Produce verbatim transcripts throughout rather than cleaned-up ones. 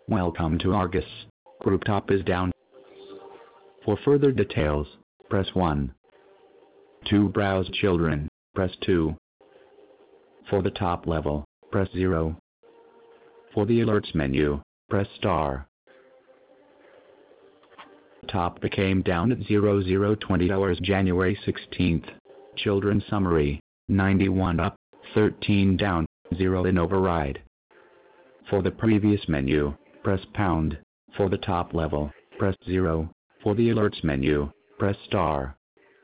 Welcome to Argus. Group top is down. For further details, press one. To browse children, press two. For the top level, press zero. For the alerts menu, press star. Top became down at zero zero twenty hours January sixteenth. Children summary, ninety-one up, thirteen down, zero in override. For the previous menu, press pound. For the top level, press zero. For the alerts menu, press star.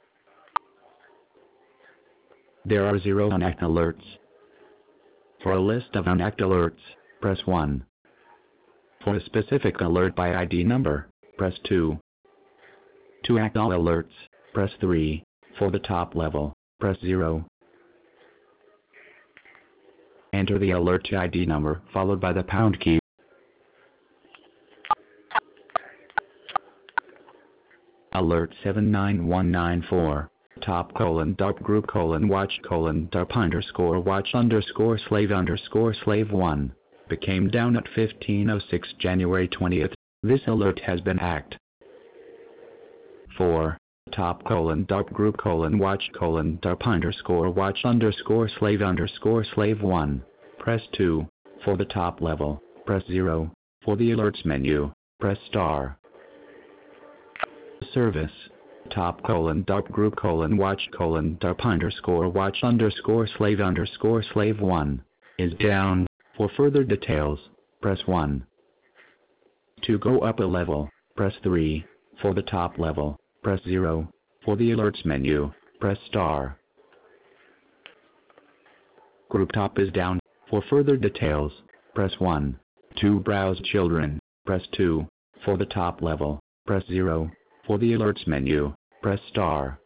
There are zero unactive alerts. For a list of unactive alerts, press one. For a specific alert by I D number, press two. To act all alerts, press three. For the top level, press zero. Enter the alert I D number followed by the pound key. Alert seven nine one nine four. Top colon dark group colon watch colon darp underscore watch underscore slave underscore slave one. Became down at fifteen oh six January twentieth. This alert has been act. four. Top colon dark group colon watch colon darp underscore watch underscore slave underscore slave one. Press two. For the top level, press zero. For the alerts menu, press star. Service. Top colon dark group colon watch colon darp underscore watch underscore slave underscore slave one. Is down. For further details, press one. To go up a level, press three. For the top level, press zero. For the alerts menu, press star. Group top is down. For further details, press one. To browse children, press two. For the top level, press zero. For the alerts menu, press star.